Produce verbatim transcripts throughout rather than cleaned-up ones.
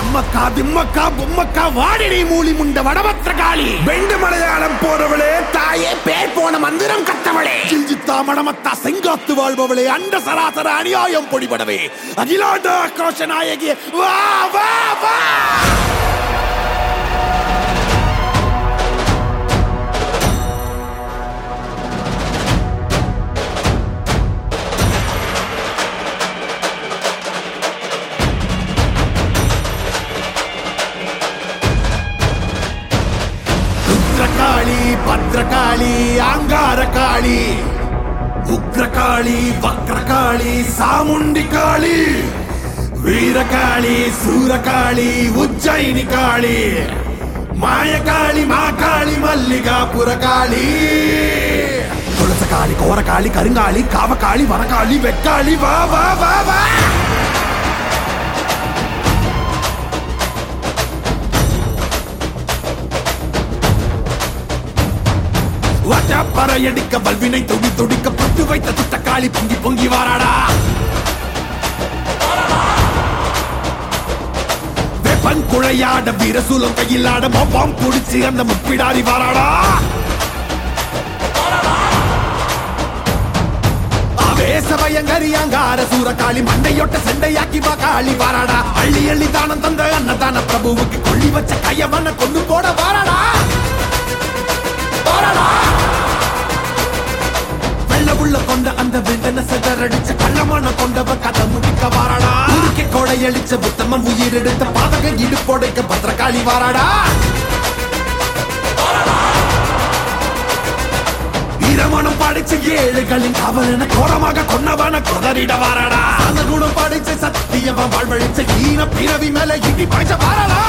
அம்மக்கா திம்மக்கா பொம்மக்கா வாடினி மூலி முண்ட வடபத்திர காளி வெண்டு மலையாளம் போறவளே தாயே பேர் போன மந்திரம் கத்தவளே ஜில்ஜித்தா மடமத்தா செங்காத்து வாழ்பவளே அண்ட சராசர அநியாயம் பொடிபடவே அகிலாண்ட ஆக்ரோஷ நாயகி வா வா வா காளி பத்ரகாளி ஆங்காரகாளி உக்ரகாளி வக்ரகாளி சாமுண்டி காளி வீரகாளி சூரகாளி உஜ்ஜயினி காளி மாயகாளி மாகாளி மல்லிகாபுர காளி துளசகாளி கோரகாளி கருங்காளி காவகாளி வரகாளி வெக்காளி வா வா வா வா பறையடிக்க வல்வினை தொடி தொடிக்க பட்டு வைத்த துட்ட காளி பொங்கி பொங்கி வாராடா வெப்பன் குழையாட வீரசூலம் கையிலாட மொப்பாம் குடிச்சு அந்த முப்பிடாரி வாராடா ஆவேசவயங்கரியாங்கார சூரகாளி மண்டையொட்ட சண்டையாக்கி வா காளி வாராடா அள்ளி அள்ளி தானம் தந்த அன்னதான பிரபுவுக்கு கொள்ளி வச்ச கையவன கொண்டு போட வாராடா வாராடா உள்ள கொண்ட அந்த விண்டன செதறடிச்ச கள்ளமான கொண்டவ கதை முடிக்க வாராடா ஊருக்கே கொடையளிச்ச புத்தமன் உயிர் எடுத்த பாதக இடுப்போடைக்க பத்திரகாளி வாராடா ஈரமனம் படிச்ச ஏழுகளின் காவலன கோரமாக கொன்னவன கொதறிட வாராடா அந்த குணம் படிச்ச சத்தியவ வாழ்வழிச்ச ஈன பிறவி மேல இடி பாய்ச்ச வாராடா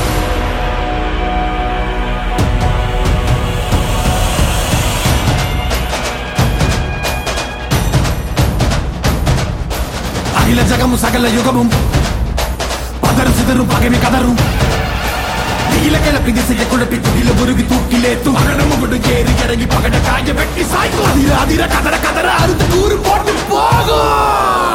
அகில ஜகமும் சகல யுகமும் பதரும் சிதறும் பகைமை கதரும் நீல கிளப்பி திசையை குழப்பி துடில முருகி தூக்கிலே துமகனமும் விடு ஏறி இறங்கி பகட காய வெட்டி சாய்க்கும் அதிர அதிர கதற கதற அறுத்து கூறு போட்டு போகும்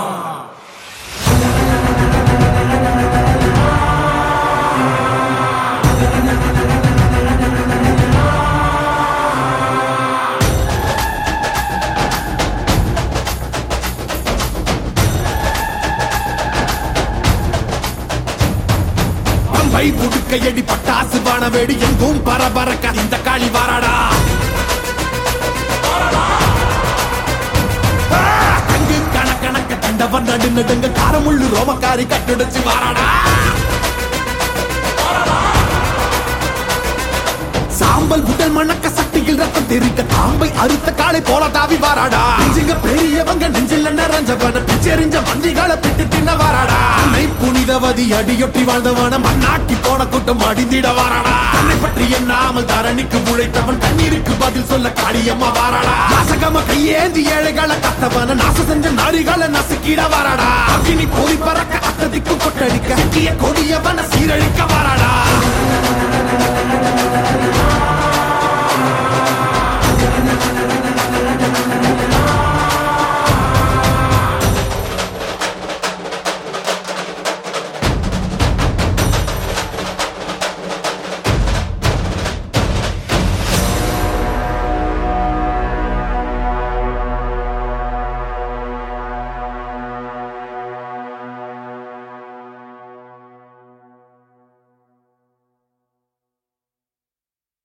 புடுக்கையடி பட்டாசு வானவேடி எங்கும் பரபரக்க இந்த காளி வாராடா கங்கு கணக்கணக்க கண்டவன் நடு நடுங்க காரமுள்ளு ரோமக்காரி கட்டுடைச்சு வாராடா சாம்பல் உடல் மணக்க சட்டியில் ரத்தம் தெரிக்க தாம்பை அறுத்த காளை போல தாவி வாராடா நெஞ்சுங்க பெரியவங்க நெஞ்சில் நிறைஞ்சவன பிச்செறிஞ்ச மந்திகளை பிட்டு தின்ன வாராடா அன்னை புனிதவதி அடியொட்டி வாழ்ந்தவன மண்ணாக்கி போன கூட்டம் அடிந்திட வாராடா தன்னை பற்றி எண்ணாமல் தரணிக்கு உழைத்தவன் தண்ணீருக்கு பதில் சொல்ல காளியம்மா வாராடா நாசகம கையேந்தி ஏழைகளை கத்தவன நாச செஞ்ச நாரிகளை நசுக்கிட வாராடா அக்கினி போரி பறக்க அத்ததிக்கு கொட்டடிக்க சிக்கிய கொடியவன சீரழிக்க வாராடா